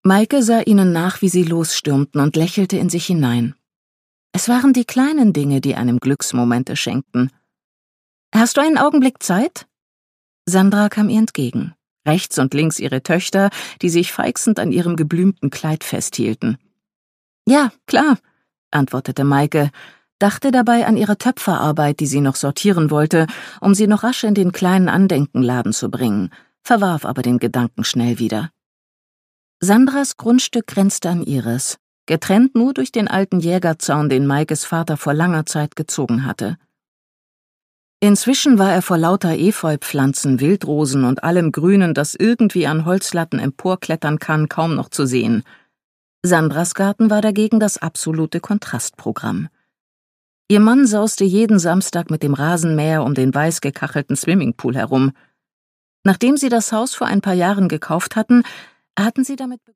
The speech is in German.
Maike sah ihnen nach, wie sie losstürmten, und lächelte in sich hinein. Es waren die kleinen Dinge, die einem Glücksmomente schenkten. »Hast du einen Augenblick Zeit?« Sandra kam ihr entgegen. Rechts und links ihre Töchter, die sich feixend an ihrem geblümten Kleid festhielten. »Ja, klar«, antwortete Maike, dachte dabei an ihre Töpferarbeit, die sie noch sortieren wollte, um sie noch rasch in den kleinen Andenkenladen zu bringen, verwarf aber den Gedanken schnell wieder. Sandras Grundstück grenzte an ihres, getrennt nur durch den alten Jägerzaun, den Maikes Vater vor langer Zeit gezogen hatte. Inzwischen war er vor lauter Efeupflanzen, Wildrosen und allem Grünen, das irgendwie an Holzlatten emporklettern kann, kaum noch zu sehen. Sandras Garten war dagegen das absolute Kontrastprogramm. Ihr Mann sauste jeden Samstag mit dem Rasenmäher um den weiß gekachelten Swimmingpool herum. Nachdem sie das Haus vor ein paar Jahren gekauft hatten sie damit